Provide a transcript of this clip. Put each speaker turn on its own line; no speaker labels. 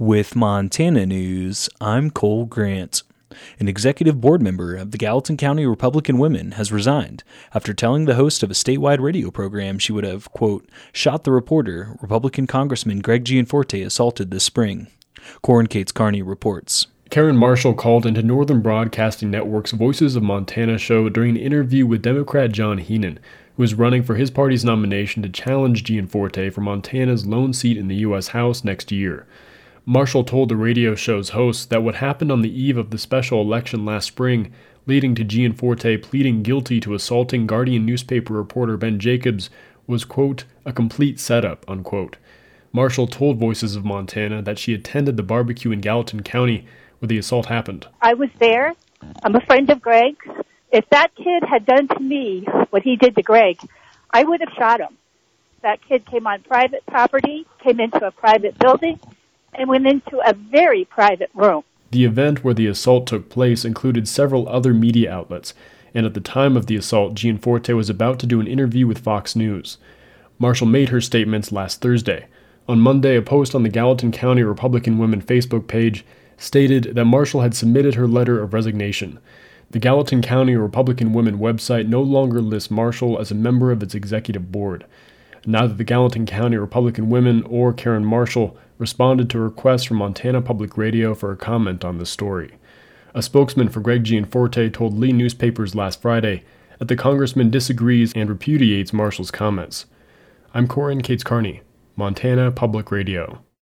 With Montana News, I'm Cole Grant. An executive board member of the Gallatin County Republican Women has resigned after telling the host of a statewide radio program she would have, quote, shot the reporter Republican Congressman Greg Gianforte assaulted this spring. Corin Cates Carney reports.
Karen Marshall called into Northern Broadcasting Network's Voices of Montana show during an interview with Democrat John Heenan, who is running for his party's nomination to challenge Gianforte for Montana's lone seat in the U.S. House next year. Marshall told the radio show's host that what happened on the eve of the special election last spring, leading to Gianforte pleading guilty to assaulting Guardian newspaper reporter Ben Jacobs, was, quote, a complete setup, unquote. Marshall told Voices of Montana that she attended the barbecue in Gallatin County where the assault happened.
I was there. I'm a friend of Greg's. If that kid had done to me what he did to Greg, I would have shot him. That kid came on private property, came into a private building, and went into a very private room.
The event where the assault took place included several other media outlets, and at the time of the assault, Gianforte was about to do an interview with Fox News. Marshall made her statements last Thursday. On Monday, a post on the Gallatin County Republican Women Facebook page stated that Marshall had submitted her letter of resignation. The Gallatin County Republican Women website no longer lists Marshall as a member of its executive board. Neither the Gallatin County Republican Women or Karen Marshall responded to requests from Montana Public Radio for a comment on this story. A spokesman for Greg Gianforte told Lee newspapers last Friday that the congressman disagrees and repudiates Marshall's comments. I'm Corin Cates Carney, Montana Public Radio.